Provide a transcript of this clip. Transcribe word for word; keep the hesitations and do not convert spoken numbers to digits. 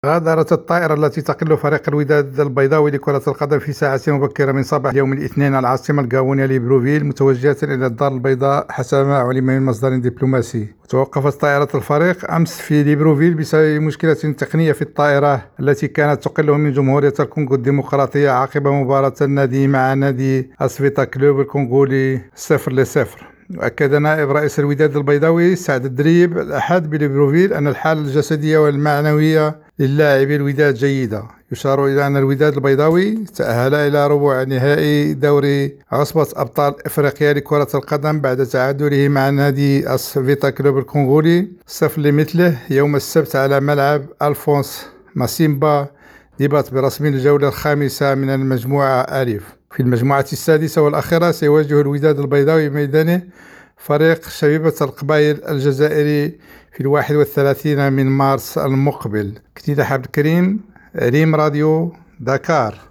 غادرت الطائرة التي تقل فريق الوداد البيضاوي لكرة القدم في ساعة مبكرة من صباح يوم الاثنين العاصمة الغابونية ليبروفيل متوجهة إلى الدار البيضاء حسب ما علم من مصدر دبلوماسي. توقفت طائرة الفريق أمس في ليبروفيل بسبب مشكلة تقنية في الطائرة التي كانت تقله من جمهورية الكونغو الديمقراطية عقب مباراة النادي مع نادي أسفيتا كلوب الكونغولي صفر لصفر. وأكد نائب رئيس الوداد البيضاوي سعد الدريب الأحد بليبروفيل أن الحالة الجسدية والمعنوية للاعبي الوداد جيدة. يشار إلى أن الوداد البيضاوي تأهل إلى ربع نهائي دوري عصبة أبطال إفريقيا لكرة القدم بعد تعادله مع نادي أسفيتا كلوب الكونغولي صفر لمثله يوم السبت على ملعب ألفونس ماسيمبا ديبات برسم الجولة الخامسة من المجموعة ألف. في المجموعة السادسة والأخيرة سيواجه الوداد البيضاوي بميدانه فريق شبيبة القبائل الجزائري في الواحد والثلاثين من مارس المقبل. كتيلة عبد الكريم، ريم راديو، دكار.